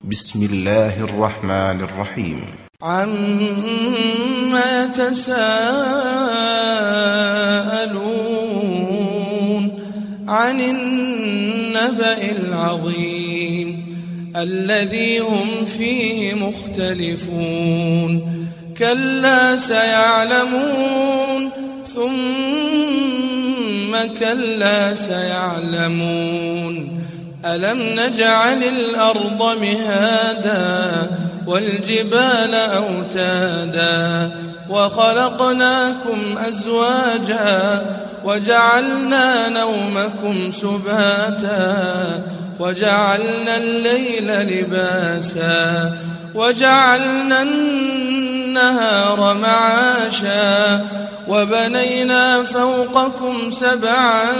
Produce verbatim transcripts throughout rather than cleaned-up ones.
بسم الله الرحمن الرحيم. عما يتساءلون عن النبأ العظيم الذي هم فيه مختلفون كلا سيعلمون ثم كلا سيعلمون ألم نجعل الأرض مهادا والجبال أوتادا وخلقناكم أزواجا وجعلنا نومكم سباتا وجعلنا الليل لباسا وجعلنا النهار معاشا وبنينا فوقكم سبعا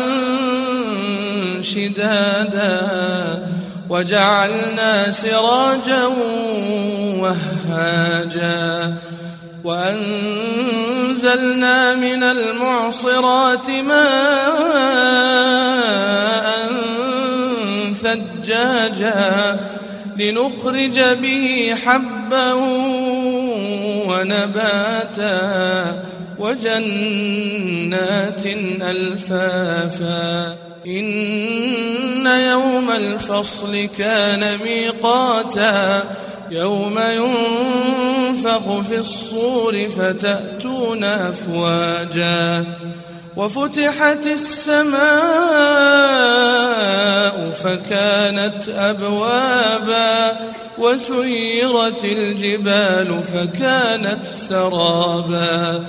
شدادا وجعلنا سراجا وهاجا وأنزلنا من المعصرات ماء ثجاجا لنخرج به حبا ونباتا وجنات ألفافا إن يوم الفصل كان ميقاتا يوم ينفخ في الصور فتأتون أفواجا وفتحت السماء فكانت أبوابا وسيرت الجبال فكانت سرابا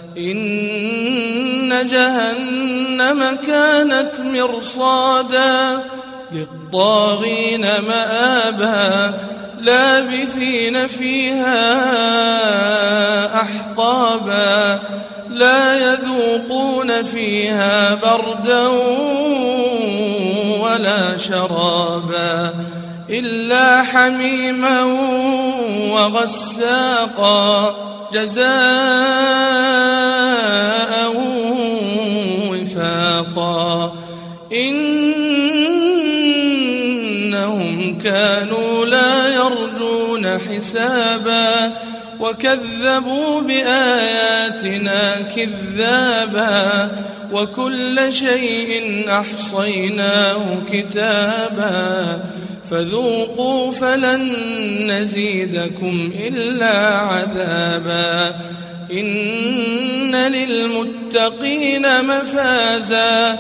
إن جهنم كانت مرصادا للطاغين مآبا لابثين فيها أحقابا لا يذوقون فيها بردا ولا شرابا إلا حميما وغساقا جزاء وفاقا إنهم كانوا لا يرجون حسابا وكذبوا بآياتنا كذابا وكل شيء أحصيناه كتابا فذوقوا فلن نزيدكم إلا عذابا إن للمتقين مفازا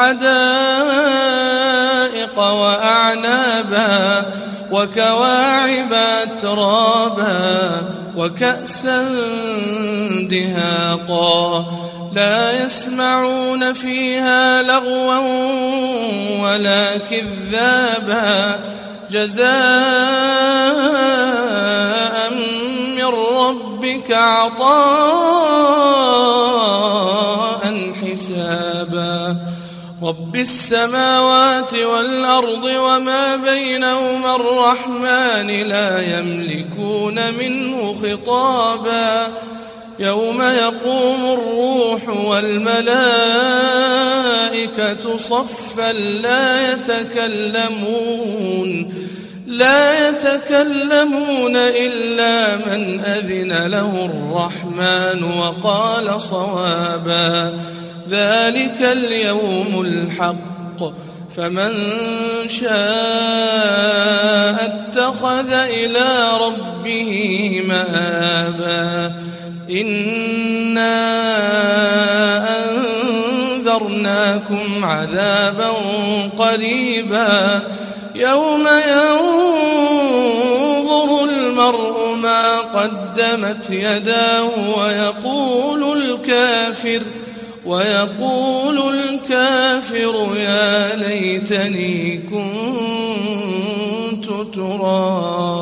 حدائق وأعنابا وكواعب أترابا وكأسا دهاقا لا يسمعون فيها لغوا ولا كذابا جزاء من ربك عطاء حسابا رب السماوات والأرض وما بينهما الرحمن لا يملكون منه خطابا يوم يقوم الروح والملائكة صفا لا يتكلمون لا يتكلمون إلا من أذن له الرحمن وقال صوابا ذلك اليوم الحق فمن شاء اتخذ إلى ربه مآبا إنا أنذرناكم عذابا قريبا يوم ينظر المرء ما قدمت يداه ويقول الكافر ويقول الكافر يا ليتني كنت ترابا.